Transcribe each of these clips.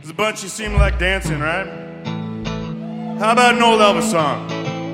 There's a bunch you seem like dancing, right? How about an old Elvis song?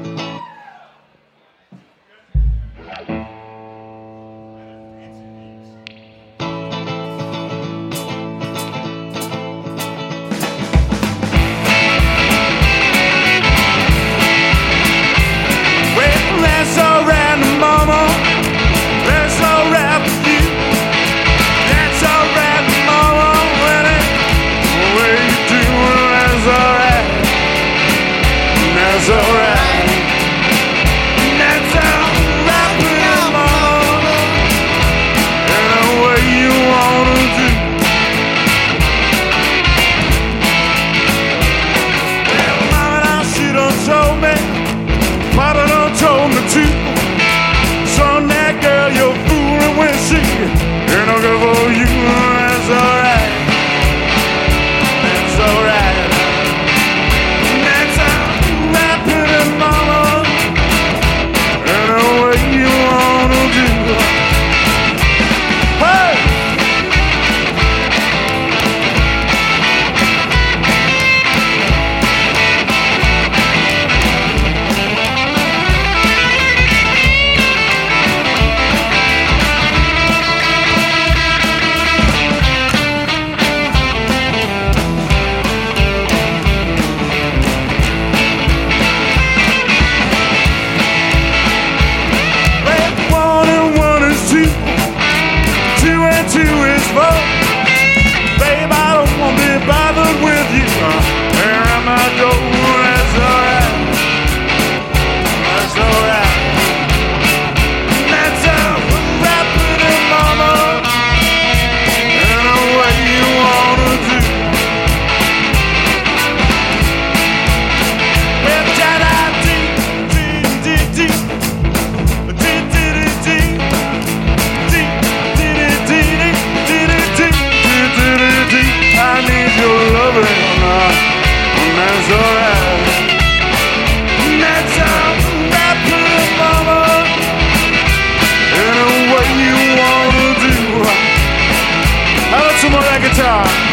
Well, that's alright, mama. That's alright with you. That's alright, mama. When it the way you do it, that's alright. That's alright. That's alright with you, mama. And the way you wanna do. Well, mama, now she done told me. Papa done told me too. Son, that girl, you're fooling when she ain't no good for you. That's alright. That's alright. That's alright, pretty mama. And the way you wanna do. Hey! One and one is two. Two and two is four. Babe, I don't want to be bothered with you. Here at my door, that's alright. That's alright. That's alright, pretty mama. And the way you wanna do. Well, da-da-dee, dee-dee-dee. I need your loving, and that's alright. That's alright, pretty mama. And the way you wanna do. How about some more of that guitar?